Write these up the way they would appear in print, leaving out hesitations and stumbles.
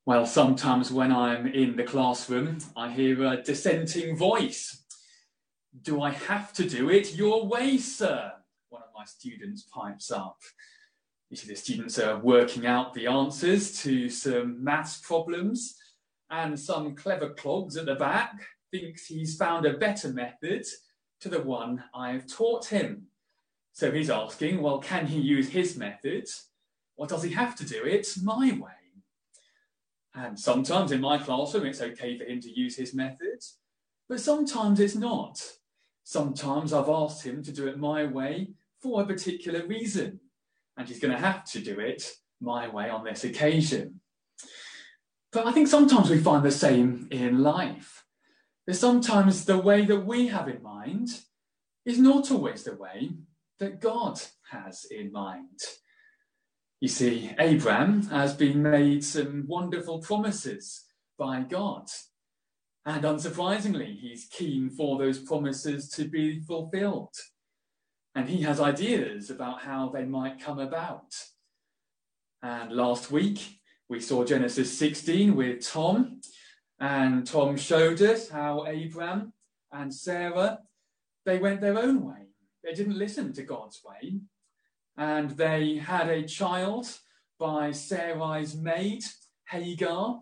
Well, sometimes when I'm in the classroom, I hear a dissenting voice. "Do I have to do it your way, sir?" one of my students pipes up. You see, the students are working out the answers to some maths problems, and some clever clogs at the back thinks he's found a better method to the one I've taught him. So he's asking, well, can he use his method, or does he have to do it my way? And sometimes in my classroom, it's okay for him to use his method, but sometimes it's not. Sometimes I've asked him to do it my way for a particular reason, and he's going to have to do it my way on this occasion. But I think sometimes we find the same in life. That sometimes the way that we have in mind is not always the way that God has in mind. You see, Abraham has been made some wonderful promises by God. And unsurprisingly, he's keen for those promises to be fulfilled. And he has ideas about how they might come about. And last week, we saw Genesis 16 with Tom. And Tom showed us how Abraham and Sarah, they went their own way. They didn't listen to God's way. And they had a child by Sarai's maid, Hagar.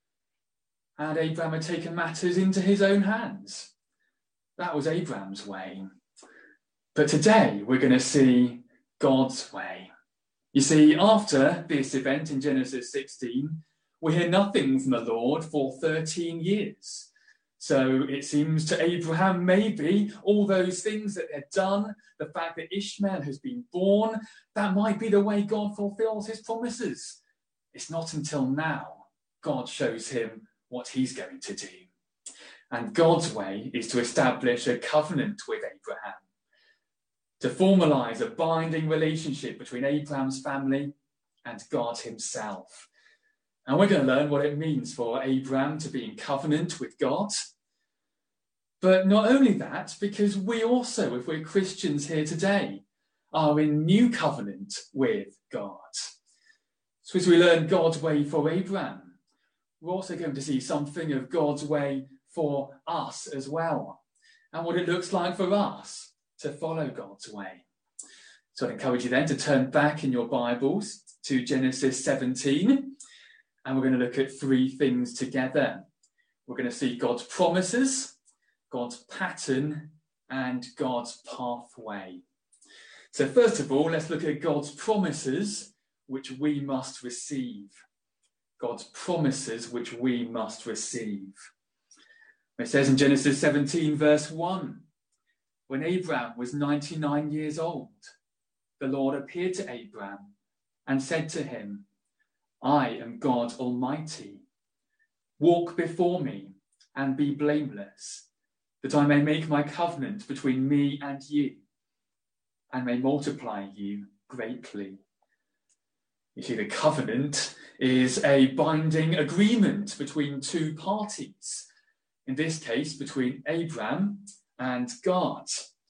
And Abraham had taken matters into his own hands. That was Abraham's way. But today we're going to see God's way. You see, after this event in Genesis 16, we hear nothing from the Lord for 13 years. So it seems to Abraham, maybe all those things that they've done, the fact that Ishmael has been born, that might be the way God fulfills his promises. It's not until now God shows him what he's going to do. And God's way is to establish a covenant with Abraham, to formalize a binding relationship between Abraham's family and God himself. And we're going to learn what it means for Abraham to be in covenant with God. But not only that, because we also, if we're Christians here today, are in new covenant with God. So as we learn God's way for Abraham, we're also going to see something of God's way for us as well, and what it looks like for us to follow God's way. So I'd encourage you then to turn back in your Bibles to Genesis 17, and we're going to look at three things together. We're going to see God's promises, God's pattern, and God's pathway. So first of all, let's look at God's promises, which we must receive. God's promises, which we must receive. It says in Genesis 17, verse 1, when Abraham was 99 years old, the Lord appeared to Abraham and said to him, "I am God Almighty. Walk before me and be blameless, that I may make my covenant between me and you, and may multiply you greatly." You see, the covenant is a binding agreement between two parties. In this case, between Abraham and God.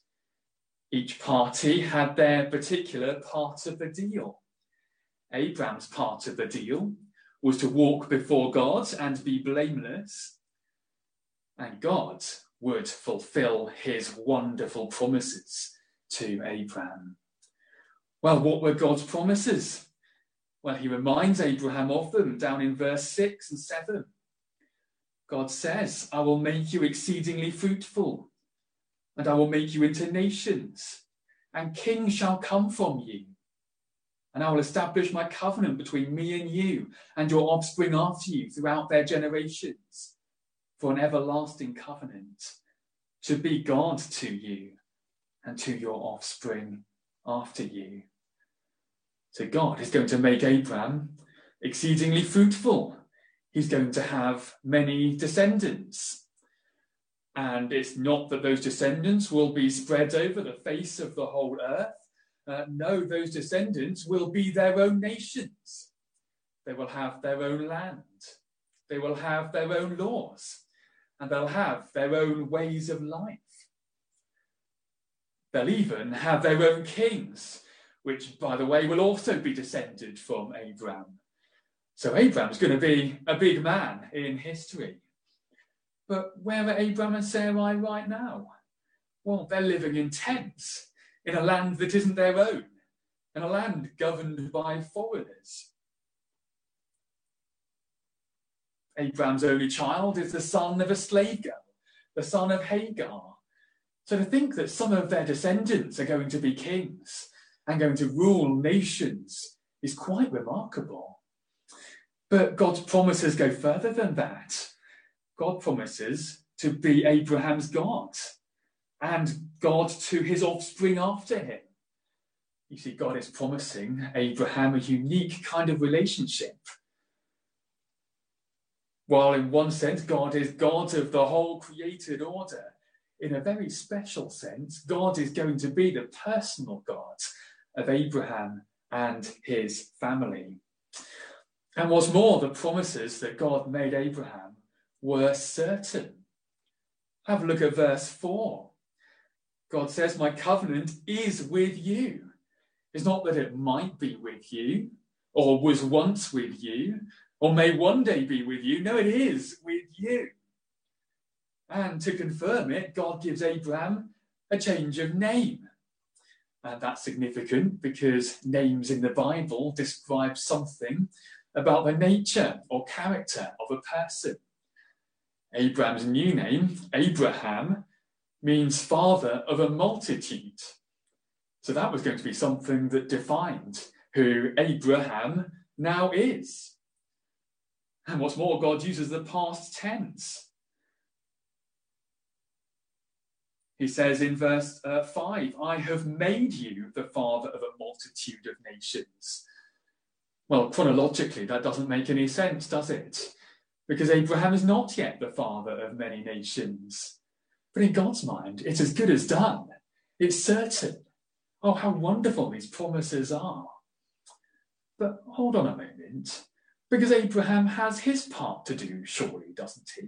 Each party had their particular part of the deal. Abraham's part of the deal was to walk before God and be blameless, and God would fulfill his wonderful promises to Abraham. Well, what were God's promises? Well, he reminds Abraham of them down in verse 6 and 7. God says, "I will make you exceedingly fruitful, and I will make you into nations, and kings shall come from you. And I will establish my covenant between me and you and your offspring after you throughout their generations, for an everlasting covenant, to be God to you and to your offspring after you." So God is going to make Abraham exceedingly fruitful. He's going to have many descendants. And it's not that those descendants will be spread over the face of the whole earth. No, those descendants will be their own nations. They will have their own land. They will have their own laws. And they'll have their own ways of life. They'll even have their own kings, which, by the way, will also be descended from Abraham. So Abraham's going to be a big man in history. But where are Abraham and Sarai right now? Well, they're living in tents in a land that isn't their own, in a land governed by foreigners. Abraham's only child is the son of a slave girl, the son of Hagar. So to think that some of their descendants are going to be kings and going to rule nations is quite remarkable. But God's promises go further than that. God promises to be Abraham's God and God to his offspring after him. You see, God is promising Abraham a unique kind of relationship. While in one sense, God is God of the whole created order, in a very special sense, God is going to be the personal God of Abraham and his family. And what's more, the promises that God made Abraham were certain. Have a look at verse 4. God says, my covenant is with you. It's not that it might be with you, or was once with you, or may one day be with you. No, it is with you. And to confirm it, God gives Abraham a change of name. And that's significant because names in the Bible describe something about the nature or character of a person. Abraham's new name, Abraham, means father of a multitude. So that was going to be something that defined who Abraham now is. And what's more, God uses the past tense. He says in verse 5, I have made you the father of a multitude of nations. Well, chronologically, that doesn't make any sense, does it? Because Abraham is not yet the father of many nations. But in God's mind, it's as good as done. It's certain. Oh, how wonderful these promises are. But hold on a moment. Because Abraham has his part to do, surely, doesn't he?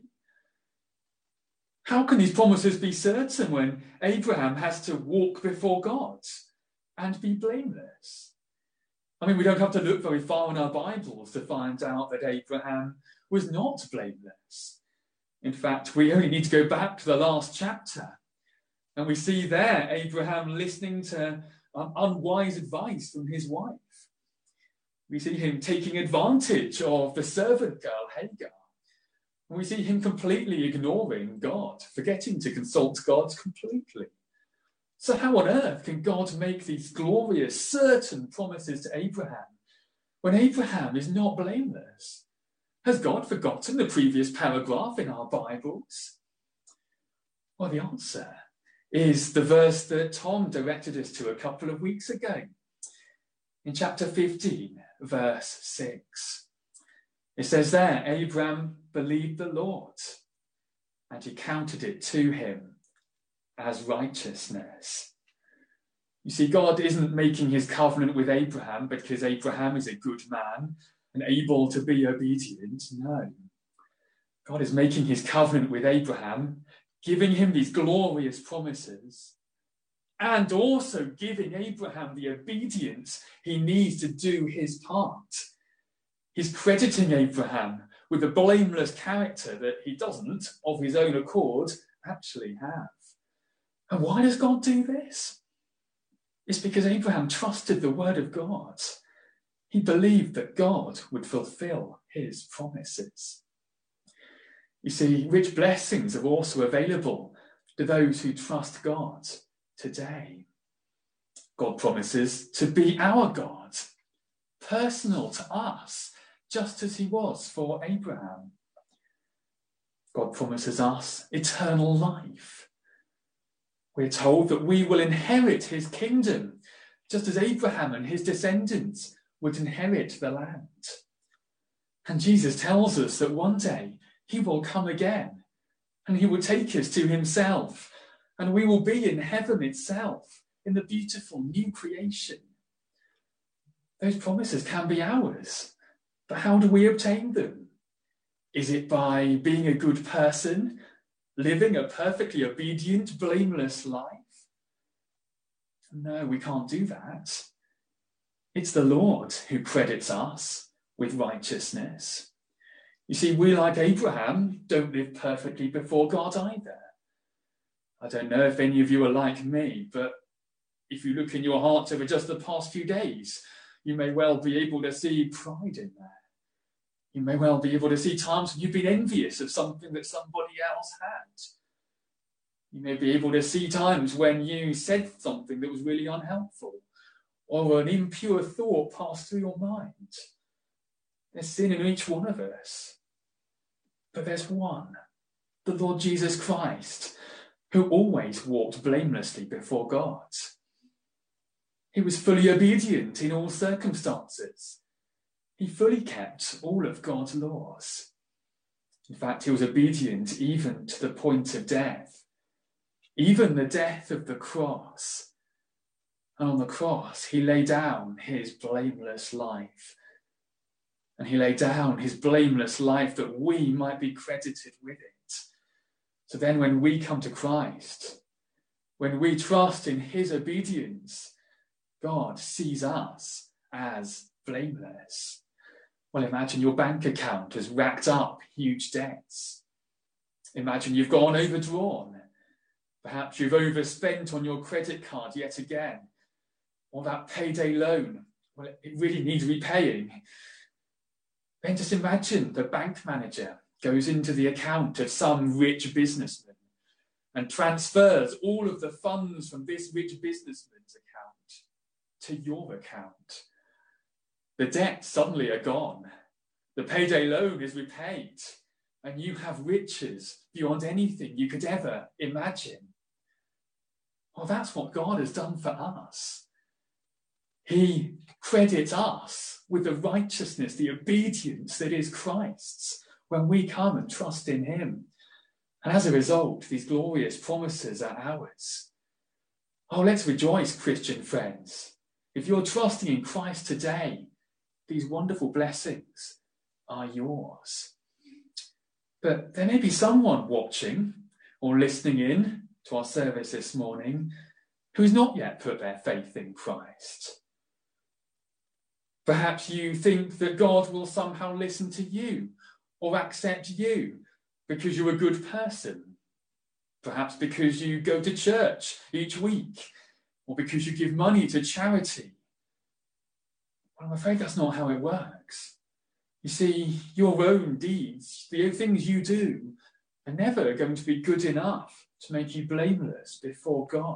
How can these promises be certain when Abraham has to walk before God and be blameless? I mean, we don't have to look very far in our Bibles to find out that Abraham was not blameless. In fact, we only need to go back to the last chapter. And we see there Abraham listening to unwise advice from his wife. We see him taking advantage of the servant girl, Hagar. And we see him completely ignoring God, forgetting to consult God completely. So how on earth can God make these glorious, certain promises to Abraham when Abraham is not blameless? Has God forgotten the previous paragraph in our Bibles? Well, the answer is the verse that Tom directed us to a couple of weeks ago. In chapter 15, verse 6. It says there, Abraham believed the Lord, and he counted it to him as righteousness. You see, God isn't making his covenant with Abraham because Abraham is a good man and able to be obedient. No. God is making his covenant with Abraham, giving him these glorious promises, and also giving Abraham the obedience he needs to do his part. He's crediting Abraham with a blameless character that he doesn't, of his own accord, actually have. And why does God do this? It's because Abraham trusted the word of God. He believed that God would fulfill his promises. You see, rich blessings are also available to those who trust God today. God promises to be our God, personal to us, just as he was for Abraham. God promises us eternal life. We're told that we will inherit his kingdom, just as Abraham and his descendants would inherit the land. And Jesus tells us that one day he will come again, and he will take us to himself, and we will be in heaven itself, in the beautiful new creation. Those promises can be ours, but how do we obtain them? Is it by being a good person, living a perfectly obedient, blameless life? No, we can't do that. It's the Lord who credits us with righteousness. You see, we, like Abraham, don't live perfectly before God either. I don't know if any of you are like me, but if you look in your hearts over just the past few days, you may well be able to see pride in there. You may well be able to see times when you've been envious of something that somebody else had. You may be able to see times when you said something that was really unhelpful, or an impure thought passed through your mind. There's sin in each one of us. But there's one, the Lord Jesus Christ, who always walked blamelessly before God. He was fully obedient in all circumstances. He fully kept all of God's laws. In fact, he was obedient even to the point of death, even the death of the cross. And on the cross, he laid down his blameless life. And he laid down his blameless life that we might be credited with it. So then when we come to Christ, when we trust in his obedience, God sees us as blameless. Well, imagine your bank account has racked up huge debts. Imagine you've gone overdrawn. Perhaps you've overspent on your credit card yet again. Or that payday loan, well, it really needs repaying. Then just imagine the bank manager goes into the account of some rich businessman and transfers all of the funds from this rich businessman's account to your account. The debts suddenly are gone. The payday loan is repaid, and you have riches beyond anything you could ever imagine. Well, that's what God has done for us. He credits us with the righteousness, the obedience that is Christ's when we come and trust in him. And as a result, these glorious promises are ours. Oh, let's rejoice, Christian friends. If you're trusting in Christ today, these wonderful blessings are yours. But there may be someone watching or listening in to our service this morning who's not yet put their faith in Christ. Perhaps you think that God will somehow listen to you or accept you because you're a good person. Perhaps because you go to church each week or because you give money to charity. Well, I'm afraid that's not how it works. You see, your own deeds, the things you do, are never going to be good enough to make you blameless before God.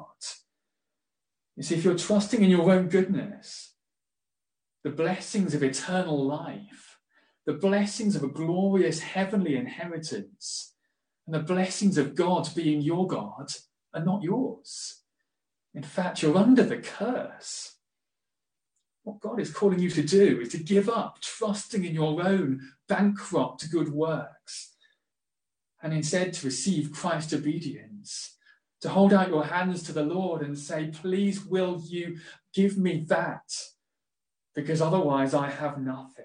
You see, if you're trusting in your own goodness, the blessings of eternal life, the blessings of a glorious heavenly inheritance, and the blessings of God being your God are not yours. In fact, you're under the curse. What God is calling you to do is to give up trusting in your own bankrupt good works and instead to receive Christ's obedience, to hold out your hands to the Lord and say, please will you give me that? Because otherwise I have nothing.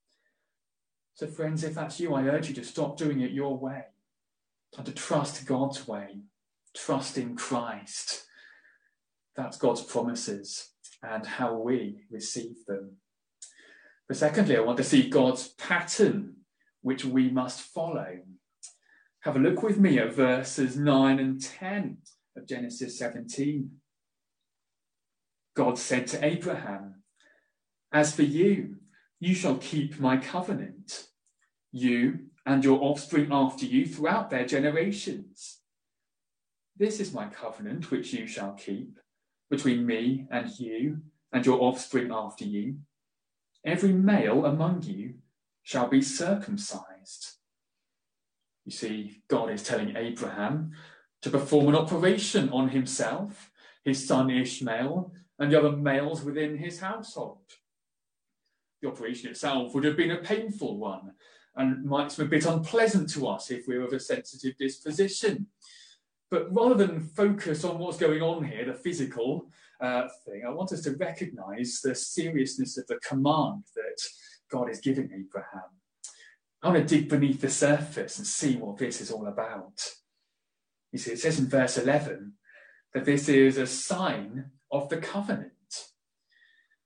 So friends, if that's you, I urge you to stop doing it your way and to trust God's way, trust in Christ. That's God's promises and how we receive them. But secondly, I want to see God's pattern, which we must follow. Have a look with me at verses 9 and 10 of Genesis 17. God said to Abraham, as for you, you shall keep my covenant, you and your offspring after you throughout their generations. This is my covenant which you shall keep between me and you and your offspring after you. Every male among you shall be circumcised. You see, God is telling Abraham to perform an operation on himself, his son Ishmael, and the other males within his household. The operation itself would have been a painful one and might seem a bit unpleasant to us if we're of a sensitive disposition. But rather than focus on what's going on here, the physical thing, I want us to recognise the seriousness of the command that God is giving Abraham. I want to dig beneath the surface and see what this is all about. You see, it says in verse 11 that this is a sign of the covenant.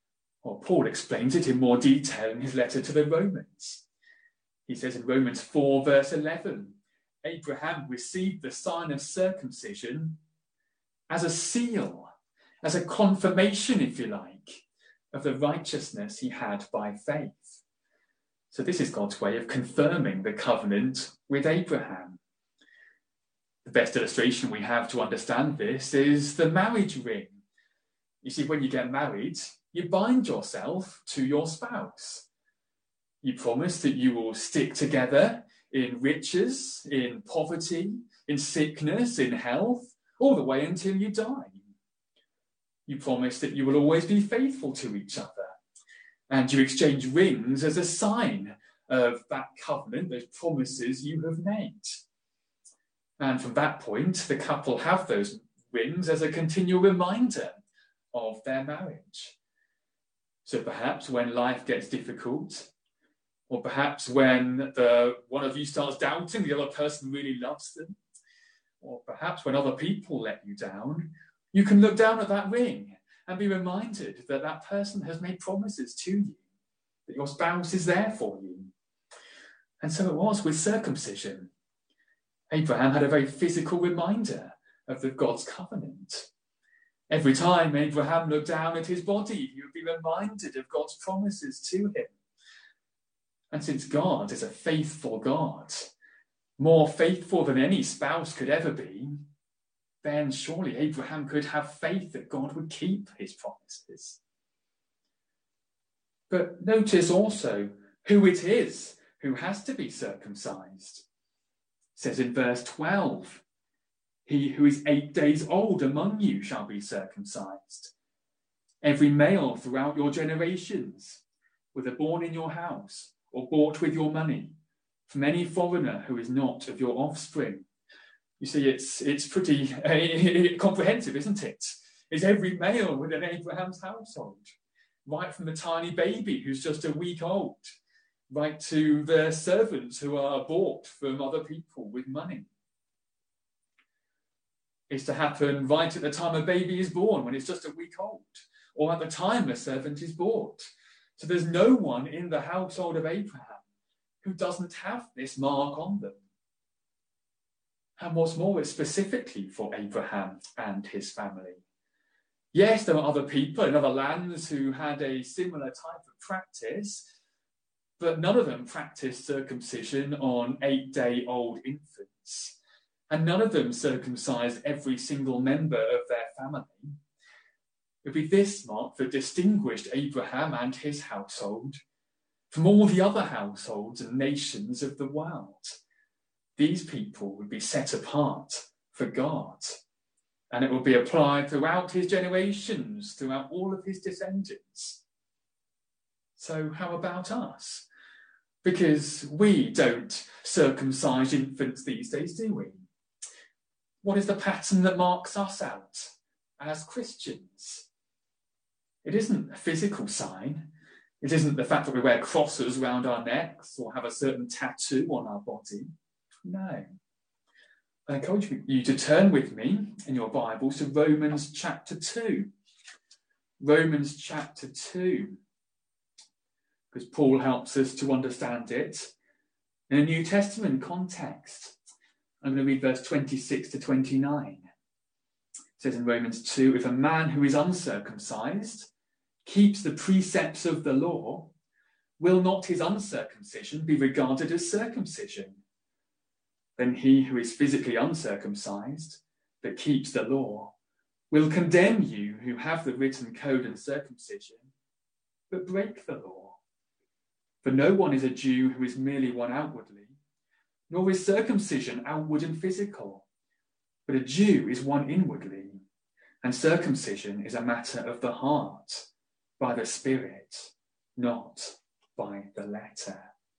Well, Paul explains it in more detail in his letter to the Romans. He says in Romans 4, verse 11, Abraham received the sign of circumcision as a seal, as a confirmation, if you like, of the righteousness he had by faith. So this is God's way of confirming the covenant with Abraham. The best illustration we have to understand this is the marriage ring. You see, when you get married, you bind yourself to your spouse. You promise that you will stick together in riches, in poverty, in sickness, in health, all the way until you die. You promise that you will always be faithful to each other. And you exchange rings as a sign of that covenant, those promises you have made. And from that point, the couple have those rings as a continual reminder of their marriage. So perhaps when life gets difficult, or perhaps when one of you starts doubting the other person really loves them, or perhaps when other people let you down, you can look down at that ring and be reminded that that person has made promises to you, that your spouse is there for you. And so it was with circumcision. Abraham had a very physical reminder of God's covenant. Every time Abraham looked down at his body, he would be reminded of God's promises to him. And since God is a faithful God, more faithful than any spouse could ever be, then surely Abraham could have faith that God would keep his promises. But notice also who it is who has to be circumcised. It says in verse 12, he who is 8 days old among you shall be circumcised. Every male throughout your generations, whether born in your house or bought with your money, from any foreigner who is not of your offspring. You see, it's pretty comprehensive, isn't it? It's every male within Abraham's household, right from the tiny baby who's just a week old, right to the servants who are bought from other people with money. It's to happen right at the time a baby is born, when it's just a week old, or at the time a servant is bought. So there's no one in the household of Abraham who doesn't have this mark on them. And what's more, it's specifically for Abraham and his family. Yes, there are other people in other lands who had a similar type of practice, but none of them practiced circumcision on 8-day-old infants. And none of them circumcised every single member of their family. It would be this mark that distinguished Abraham and his household from all the other households and nations of the world. These people would be set apart for God, and it will be applied throughout his generations, throughout all of his descendants. So how about us? Because we don't circumcise infants these days, do we? What is the pattern that marks us out as Christians? It isn't a physical sign. It isn't the fact that we wear crosses around our necks or have a certain tattoo on our body. No. I encourage you to turn with me in your Bibles to Romans chapter 2. Romans chapter 2. Because Paul helps us to understand it in a New Testament context. I'm going to read verse 26 to 29. It says in Romans 2, if a man who is uncircumcised keeps the precepts of the law, will not his uncircumcision be regarded as circumcision? Then he who is physically uncircumcised, but keeps the law, will condemn you who have the written code and circumcision, but break the law. For no one is a Jew who is merely one outwardly, nor is circumcision outward and physical, but a Jew is one inwardly, and circumcision is a matter of the heart, by the Spirit, not by the letter.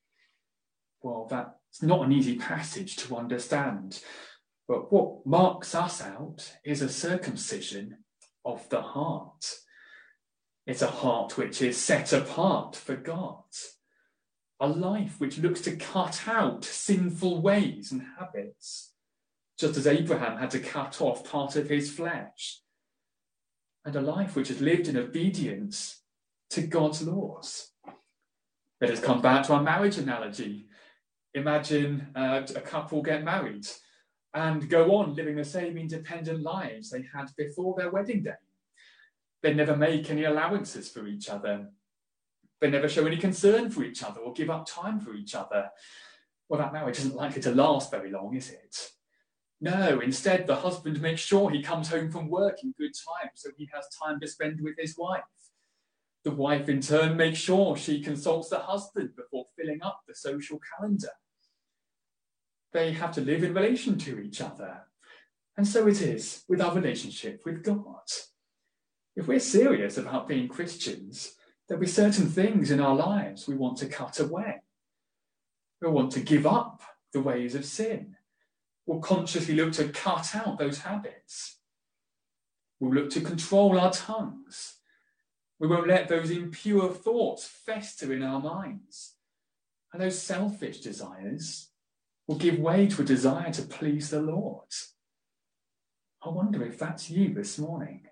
Well, that's not an easy passage to understand, but what marks us out is a circumcision of the heart. It's a heart which is set apart for God. A life which looks to cut out sinful ways and habits, just as Abraham had to cut off part of his flesh. And a life which is lived in obedience to God's laws. Let us come back to our marriage analogy. Imagine a couple get married and go on living the same independent lives they had before their wedding day. They never make any allowances for each other. They never show any concern for each other or give up time for each other. Well, that marriage isn't likely to last very long, is it? No, instead, the husband makes sure he comes home from work in good time so he has time to spend with his wife. The wife, in turn, makes sure she consults the husband before filling up the social calendar. They have to live in relation to each other. And so it is with our relationship with God. If we're serious about being Christians, there'll be certain things in our lives we want to cut away. We'll want to give up the ways of sin. We'll consciously look to cut out those habits. We'll look to control our tongues. We won't let those impure thoughts fester in our minds. And those selfish desires will give way to a desire to please the Lord. I wonder if that's you this morning.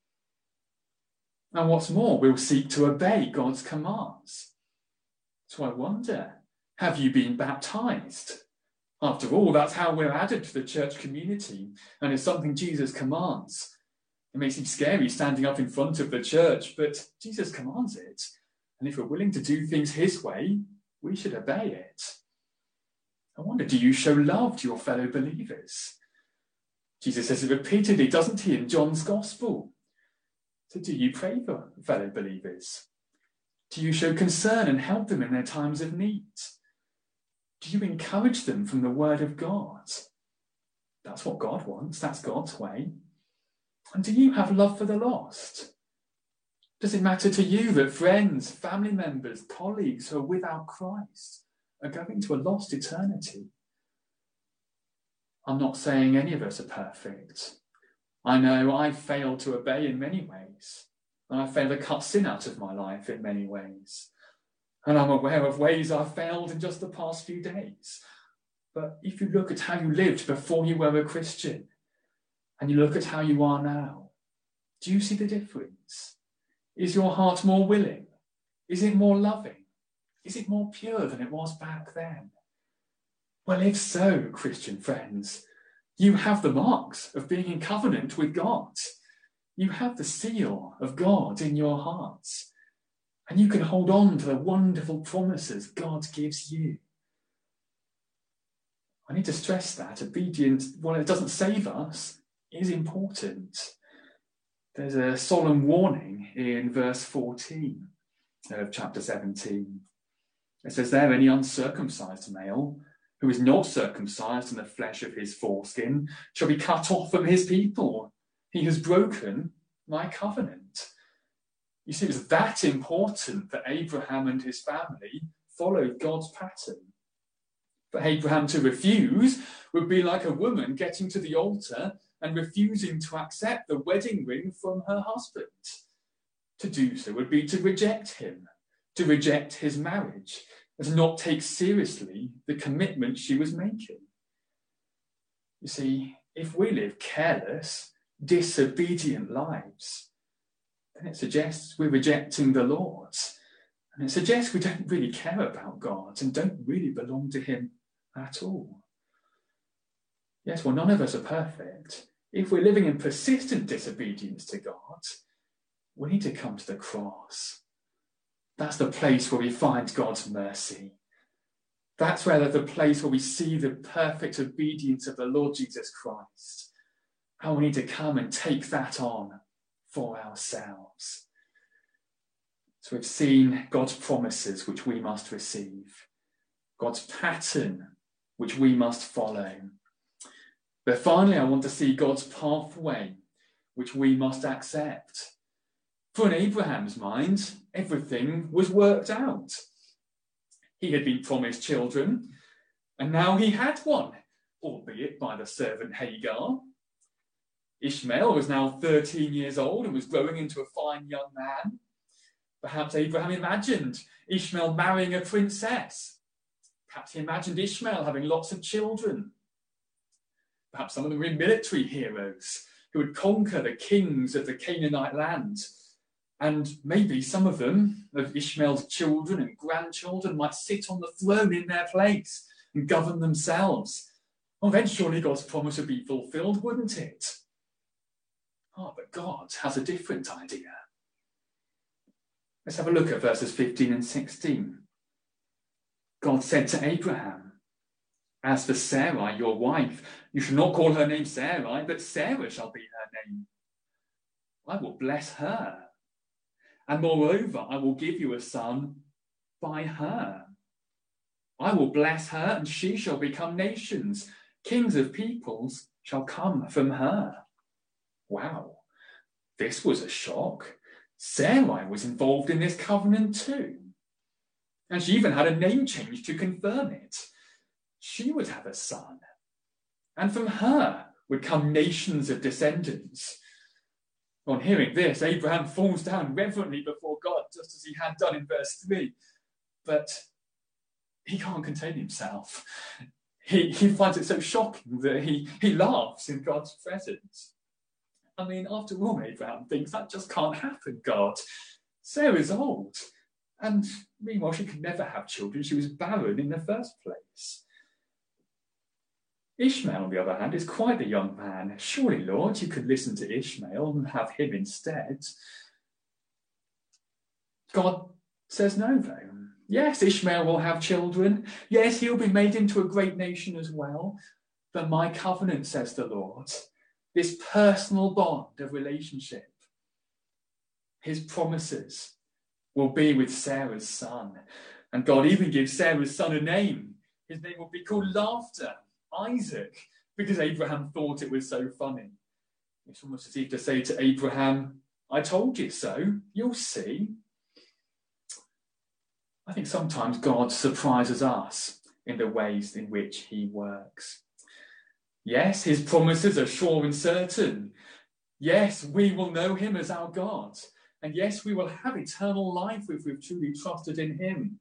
And what's more, we'll seek to obey God's commands. So I wonder, have you been baptized? After all, that's how we're added to the church community, and it's something Jesus commands. It may seem scary standing up in front of the church, but Jesus commands it. And if we're willing to do things his way, we should obey it. I wonder, do you show love to your fellow believers? Jesus says it repeatedly, doesn't he, in John's Gospel? So do you pray for fellow believers? Do you show concern and help them in their times of need? Do you encourage them from the word of God? That's what God wants. That's God's way. And do you have love for the lost? Does it matter to you that friends, family members, colleagues who are without Christ are going to a lost eternity? I'm not saying any of us are perfect. I know I failed to obey in many ways, and I failed to cut sin out of my life in many ways. And I'm aware of ways I've failed in just the past few days. But if you look at how you lived before you were a Christian, and you look at how you are now, do you see the difference? Is your heart more willing? Is it more loving? Is it more pure than it was back then? Well, if so, Christian friends, you have the marks of being in covenant with God. You have the seal of God in your hearts. And you can hold on to the wonderful promises God gives you. I need to stress that obedience, while it doesn't save us, is important. There's a solemn warning in verse 14 of chapter 17. It says there, any uncircumcised male who is not circumcised in the flesh of his foreskin shall be cut off from his people. He has broken my covenant. You see, it was that important that Abraham and his family followed God's pattern. For Abraham to refuse would be like a woman getting to the altar and refusing to accept the wedding ring from her husband. To do so would be to reject him, to reject his marriage, and to not take seriously the commitment she was making. You see, if we live careless, disobedient lives, then it suggests we're rejecting the Lord. And it suggests we don't really care about God and don't really belong to him at all. Yes, well, none of us are perfect. If we're living in persistent disobedience to God, we need to come to the cross. That's the place where we find God's mercy. That's where the place where we see the perfect obedience of the Lord Jesus Christ. And we need to come and take that on for ourselves. So we've seen God's promises, which we must receive. God's pattern, which we must follow. But finally, I want to see God's pathway, which we must accept. For in Abraham's mind, everything was worked out. He had been promised children, and now he had one, albeit by the servant Hagar. Ishmael was now 13 years old and was growing into a fine young man. Perhaps Abraham imagined Ishmael marrying a princess. Perhaps he imagined Ishmael having lots of children. Perhaps some of them were military heroes who would conquer the kings of the Canaanite land. And maybe some of them, of Ishmael's children and grandchildren, might sit on the throne in their place and govern themselves. Well, then surely God's promise would be fulfilled, wouldn't it? Oh, but God has a different idea. Let's have a look at verses 15 and 16. God said to Abraham, "As for Sarai, your wife, you shall not call her name Sarai, but Sarah shall be her name. I will bless her. And moreover, I will give you a son by her. I will bless her, and she shall become nations. Kings of peoples shall come from her." Wow, this was a shock. Sarai was involved in this covenant too. And she even had a name change to confirm it. She would have a son. And from her would come nations of descendants. On hearing this, Abraham falls down reverently before God, just as he had done in verse 3. But he can't contain himself. He finds it so shocking that he laughs in God's presence. I mean, after all, Abraham thinks that just can't happen, God. Sarah's old. And meanwhile, she could never have children. She was barren in the first place. Ishmael, on the other hand, is quite the young man. Surely, Lord, you could listen to Ishmael and have him instead. God says no, though. Yes, Ishmael will have children. Yes, he'll be made into a great nation as well. But my covenant, says the Lord, this personal bond of relationship, his promises will be with Sarah's son. And God even gives Sarah's son a name. His name will be called Laughter, Isaac, because Abraham thought it was so funny. It's almost as if to say to Abraham, I told you so, you'll see. I think sometimes God surprises us in the ways in which he works. Yes, his promises are sure and certain. Yes, we will know him as our God. And yes, we will have eternal life if we've truly trusted in him.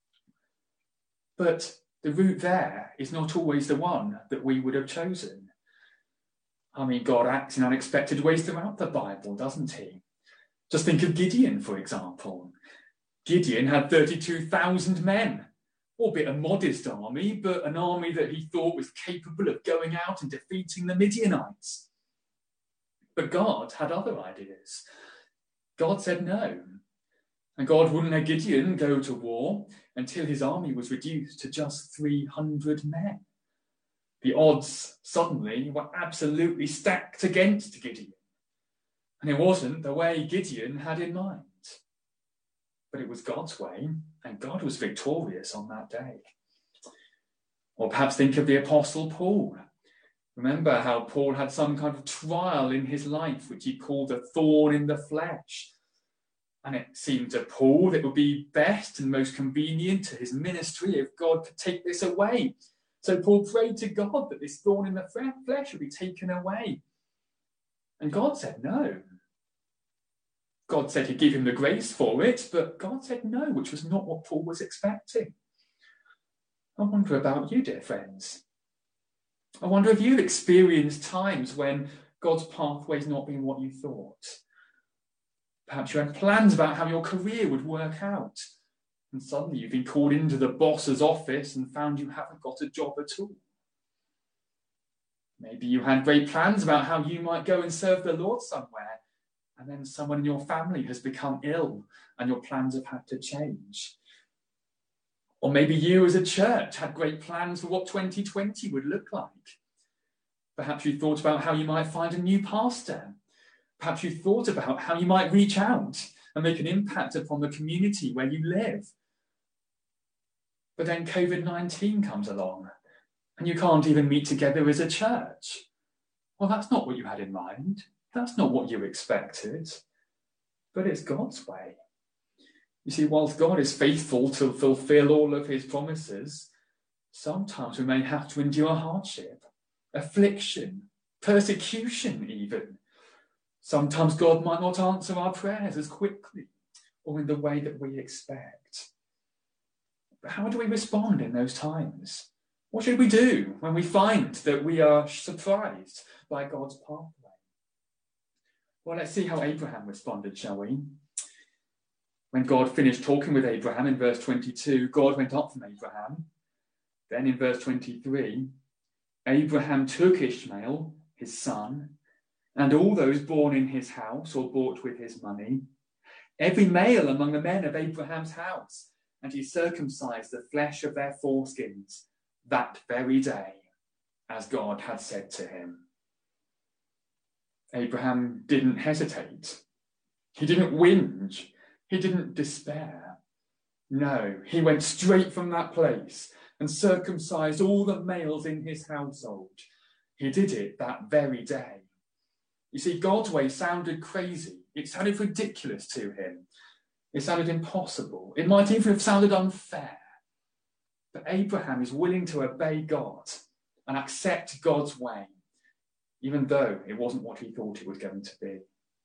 But the route there is not always the one that we would have chosen. I mean, God acts in unexpected ways throughout the Bible, doesn't he? Just think of Gideon, for example. Gideon had 32,000 men, albeit a modest army, but an army that he thought was capable of going out and defeating the Midianites. But God had other ideas. God said no. And God wouldn't let Gideon go to war until his army was reduced to just 300 men. The odds suddenly were absolutely stacked against Gideon. And it wasn't the way Gideon had in mind. But it was God's way, and God was victorious on that day. Or perhaps think of the Apostle Paul. Remember how Paul had some kind of trial in his life, which he called a thorn in the flesh. And it seemed to Paul that it would be best and most convenient to his ministry if God could take this away. So Paul prayed to God that this thorn in the flesh would be taken away. And God said no. God said he'd give him the grace for it, but God said no, which was not what Paul was expecting. I wonder about you, dear friends. I wonder if you've experienced times when God's pathway's not been what you thought. Perhaps you had plans about how your career would work out, and suddenly you've been called into the boss's office and found you haven't got a job at all. Maybe you had great plans about how you might go and serve the Lord somewhere, and then someone in your family has become ill and your plans have had to change. Or maybe you as a church had great plans for what 2020 would look like. Perhaps you thought about how you might find a new pastor. Perhaps you thought about how you might reach out and make an impact upon the community where you live. But then COVID-19 comes along and you can't even meet together as a church. Well, that's not what you had in mind. That's not what you expected. But it's God's way. You see, whilst God is faithful to fulfill all of his promises, sometimes we may have to endure hardship, affliction, persecution even. Sometimes God might not answer our prayers as quickly or in the way that we expect. But how do we respond in those times? What should we do when we find that we are surprised by God's pathway? Well, let's see how Abraham responded, shall we? When God finished talking with Abraham in verse 22, God went up from Abraham. Then in verse 23, Abraham took Ishmael, his son, and all those born in his house or bought with his money, every male among the men of Abraham's house, and he circumcised the flesh of their foreskins that very day, as God had said to him. Abraham didn't hesitate. He didn't whinge. He didn't despair. No, he went straight from that place and circumcised all the males in his household. He did it that very day. You see, God's way sounded crazy. It sounded ridiculous to him. It sounded impossible. It might even have sounded unfair. But Abraham is willing to obey God and accept God's way, even though it wasn't what he thought it was going to be.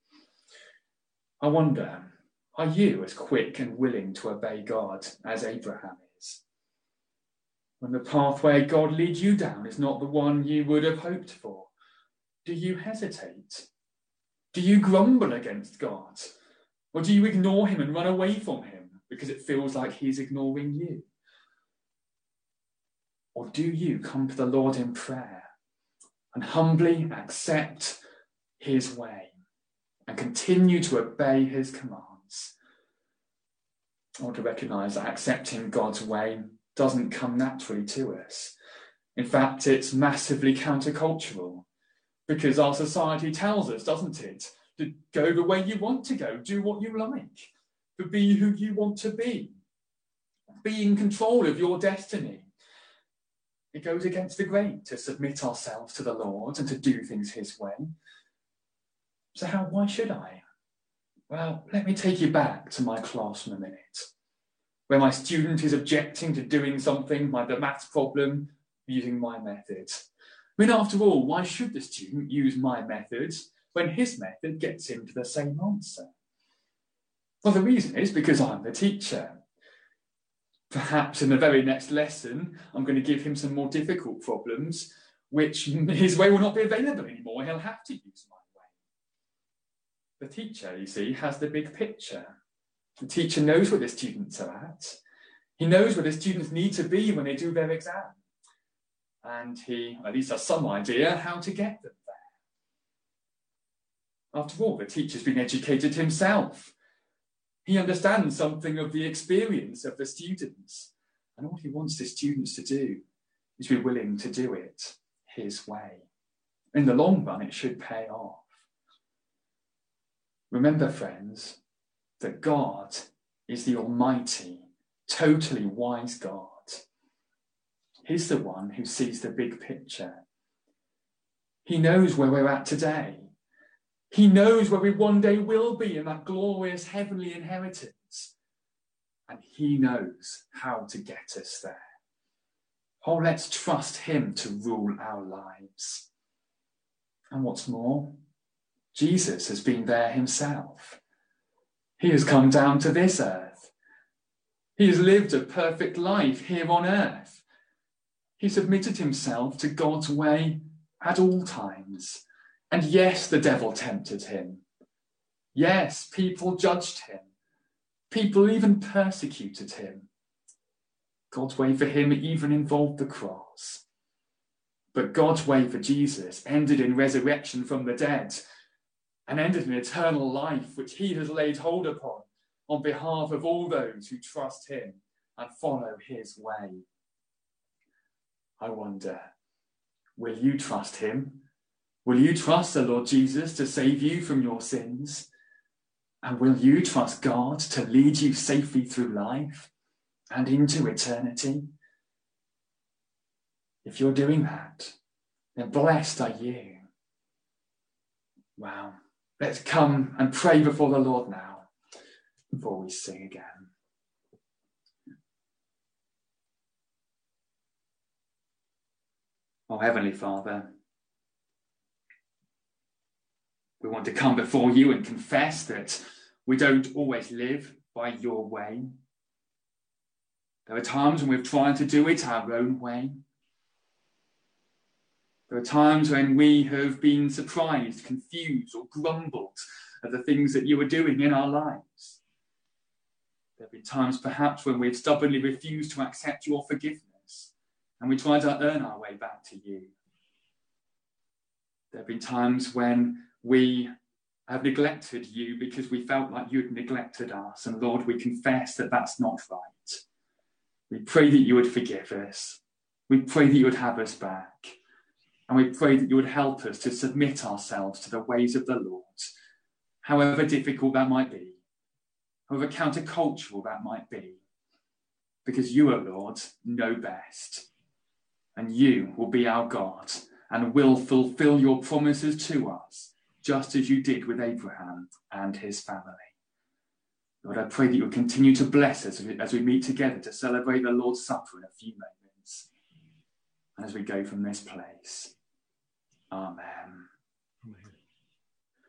I wonder, are you as quick and willing to obey God as Abraham is? When the pathway God leads you down is not the one you would have hoped for, do you hesitate? Do you grumble against God? Or do you ignore him and run away from him because it feels like he's ignoring you? Or do you come to the Lord in prayer and humbly accept his way and continue to obey his commands? I want to recognise that accepting God's way doesn't come naturally to us. In fact, it's massively countercultural because our society tells us, doesn't it, to go the way you want to go, do what you like, to be who you want to be in control of your destiny. It goes against the grain to submit ourselves to the Lord and to do things his way. So why should I? Well, let me take you back to my classroom a minute, where my student is objecting to doing something, the maths problem, using my method. I mean, after all, why should the student use my methods when his method gets him to the same answer? Well, the reason is because I'm the teacher. Perhaps in the very next lesson, I'm going to give him some more difficult problems, which his way will not be available anymore. He'll have to use my way. The teacher, you see, has the big picture. The teacher knows where the students are at. He knows where the students need to be when they do their exam. And he at least has some idea how to get them there. After all, the teacher's been educated himself. He understands something of the experience of the students. And all he wants the students to do is be willing to do it his way. In the long run, it should pay off. Remember, friends, that God is the almighty, totally wise God. He's the one who sees the big picture. He knows where we're at today. He knows where we one day will be in that glorious heavenly inheritance. And he knows how to get us there. Oh, let's trust him to rule our lives. And what's more, Jesus has been there himself. He has come down to this earth. He has lived a perfect life here on earth. He submitted himself to God's way at all times. And yes, the devil tempted him. Yes, people judged him. People even persecuted him. God's way for him even involved the cross. But God's way for Jesus ended in resurrection from the dead and ended in eternal life, which he has laid hold upon on behalf of all those who trust him and follow his way. I wonder, will you trust him? Will you trust the Lord Jesus to save you from your sins? And will you trust God to lead you safely through life and into eternity? If you're doing that, then blessed are you. Wow. Let's come and pray before the Lord now, before we sing again. Oh, Heavenly Father, we want to come before you and confess that we don't always live by your way. There are times when we've tried to do it our own way. There are times when we have been surprised, confused, or grumbled at the things that you are doing in our lives. There have been times perhaps when we've stubbornly refused to accept your forgiveness and we tried to earn our way back to you. There have been times when we have neglected you because we felt like you'd neglected us. And Lord, we confess that that's not right. We pray that you would forgive us. We pray that you would have us back. And we pray that you would help us to submit ourselves to the ways of the Lord, however difficult that might be, however countercultural that might be, because you, O Lord, know best. And you will be our God and will fulfill your promises to us, just as you did with Abraham and his family. Lord, I pray that you will continue to bless us as we meet together to celebrate the Lord's Supper in a few moments, and as we go from this place. Amen.